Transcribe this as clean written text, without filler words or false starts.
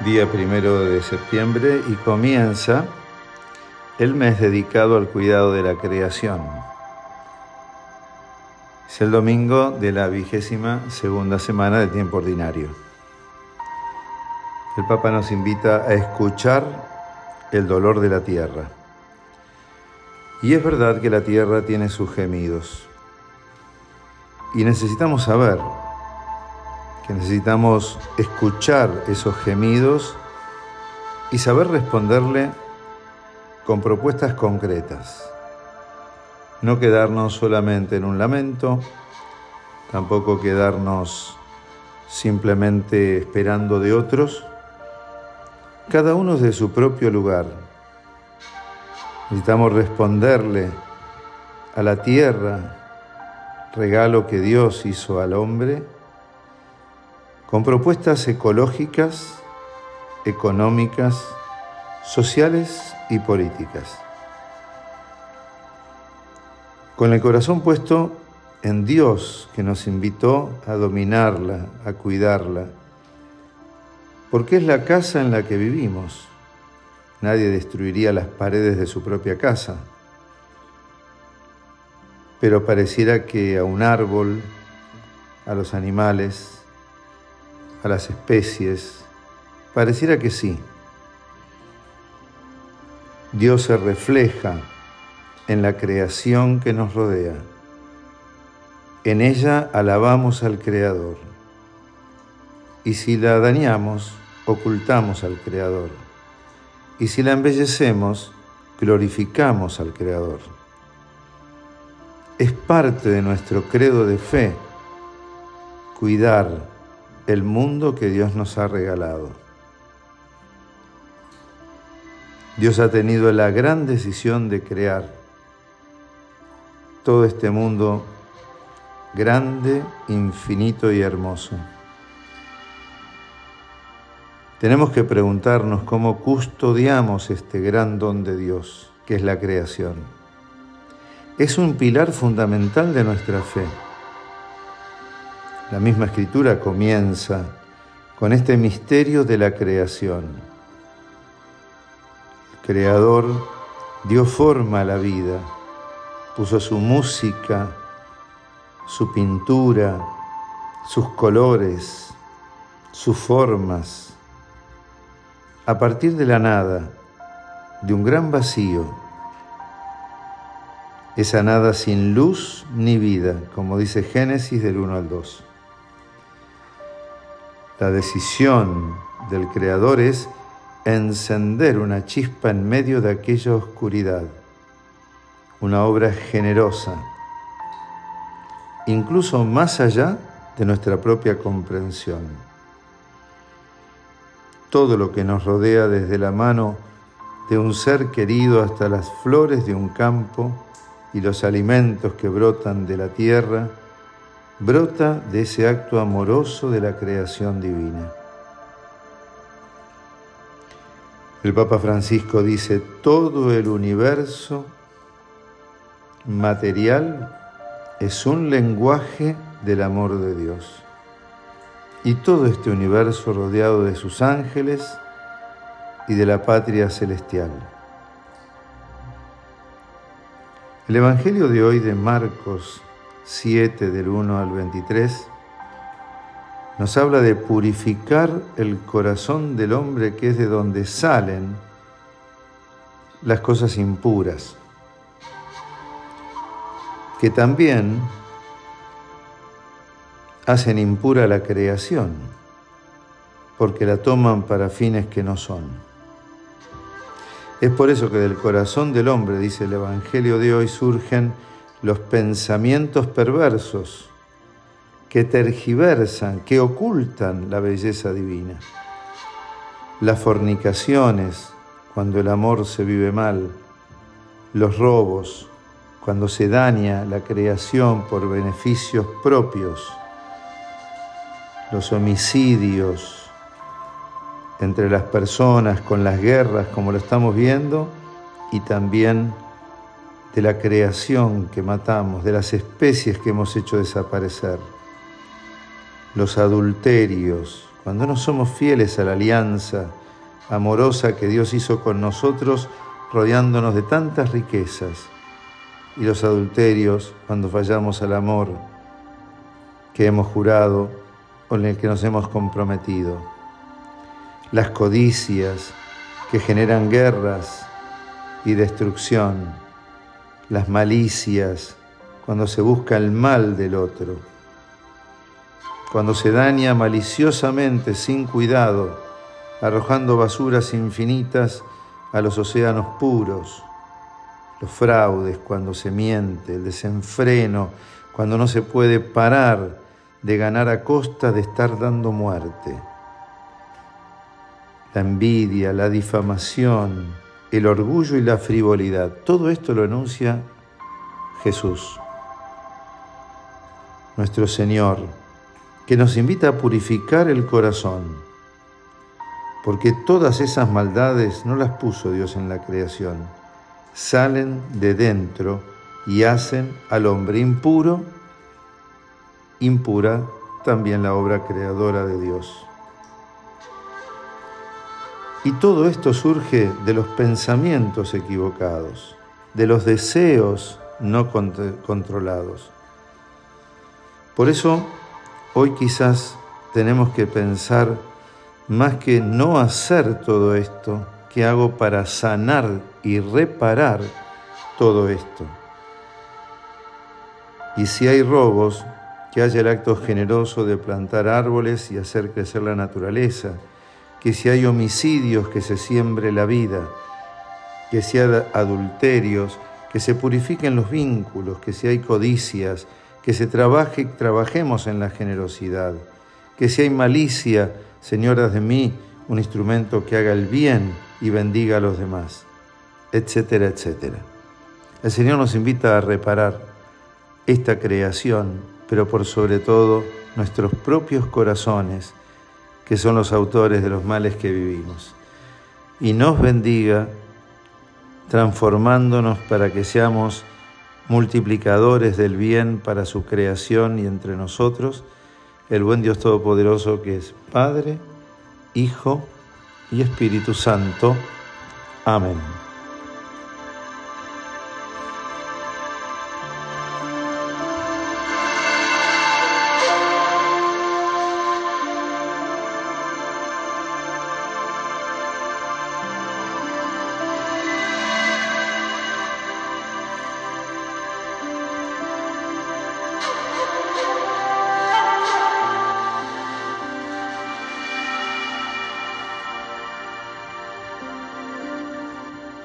Día 1 de septiembre y comienza el mes dedicado al cuidado de la creación. Es el domingo de la 22ª semana del tiempo ordinario. El Papa nos invita a escuchar el dolor de la tierra. Y es verdad que la tierra tiene sus gemidos. Y necesitamos saber que necesitamos escuchar esos gemidos y saber responderle con propuestas concretas. No quedarnos solamente en un lamento, tampoco quedarnos simplemente esperando de otros, cada uno desde su propio lugar. Necesitamos responderle a la tierra, regalo que Dios hizo al hombre, con propuestas ecológicas, económicas, sociales y políticas. Con el corazón puesto en Dios, que nos invitó a dominarla, a cuidarla, porque es la casa en la que vivimos. Nadie destruiría las paredes de su propia casa, pero pareciera que a un árbol, a los animales, a las especies, pareciera que sí. Dios se refleja en la creación que nos rodea. En ella alabamos al Creador. Y si la dañamos, ocultamos al Creador. Y si la embellecemos, glorificamos al Creador. Es parte de nuestro credo de fe cuidar el mundo que Dios nos ha regalado. Dios ha tenido la gran decisión de crear todo este mundo grande, infinito y hermoso. Tenemos que preguntarnos cómo custodiamos este gran don de Dios, que es la creación. Es un pilar fundamental de nuestra fe. La misma Escritura comienza con este misterio de la creación. El Creador dio forma a la vida, puso su música, su pintura, sus colores, sus formas. A partir de la nada, de un gran vacío, esa nada sin luz ni vida, como dice Génesis del 1 al 2. La decisión del Creador es encender una chispa en medio de aquella oscuridad, una obra generosa, incluso más allá de nuestra propia comprensión. Todo lo que nos rodea, desde la mano de un ser querido hasta las flores de un campo y los alimentos que brotan de la tierra, brota de ese acto amoroso de la creación divina. El Papa Francisco dice: todo el universo material es un lenguaje del amor de Dios. Y todo este universo rodeado de sus ángeles y de la patria celestial. El Evangelio de hoy de Marcos 7, del 1 al 23, nos habla de purificar el corazón del hombre, que es de donde salen las cosas impuras, que también hacen impura la creación, porque la toman para fines que no son. Es por eso que del corazón del hombre, dice el Evangelio de hoy, surgen los pensamientos perversos que tergiversan, que ocultan la belleza divina. Las fornicaciones, cuando el amor se vive mal. Los robos, cuando se daña la creación por beneficios propios. Los homicidios entre las personas, con las guerras, como lo estamos viendo, y también de la creación que matamos, de las especies que hemos hecho desaparecer. Los adulterios, cuando no somos fieles a la alianza amorosa que Dios hizo con nosotros, rodeándonos de tantas riquezas, y los adulterios cuando fallamos al amor que hemos jurado o en el que nos hemos comprometido, las codicias que generan guerras y destrucción, las malicias cuando se busca el mal del otro, cuando se daña maliciosamente sin cuidado, arrojando basuras infinitas a los océanos puros, los fraudes cuando se miente, el desenfreno cuando no se puede parar de ganar a costa de estar dando muerte, la envidia, la difamación, el orgullo y la frivolidad. Todo esto lo enuncia Jesús, nuestro Señor, que nos invita a purificar el corazón, porque todas esas maldades no las puso Dios en la creación, salen de dentro y hacen al hombre impuro, impura también la obra creadora de Dios. Y todo esto surge de los pensamientos equivocados, de los deseos no controlados. Por eso, hoy quizás tenemos que pensar más que no hacer todo esto, ¿qué hago para sanar y reparar todo esto? Y si hay robos, que haya el acto generoso de plantar árboles y hacer crecer la naturaleza, que si hay homicidios, que se siembre la vida, que si hay adulterios, que se purifiquen los vínculos, que si hay codicias, que se trabajemos en la generosidad, que si hay malicia, Señor, haz de mí un instrumento que haga el bien y bendiga a los demás, etcétera, etcétera. El Señor nos invita a reparar esta creación, pero por sobre todo nuestros propios corazones, que son los autores de los males que vivimos. Y nos bendiga transformándonos para que seamos multiplicadores del bien para su creación y entre nosotros, el buen Dios Todopoderoso que es Padre, Hijo y Espíritu Santo. Amén.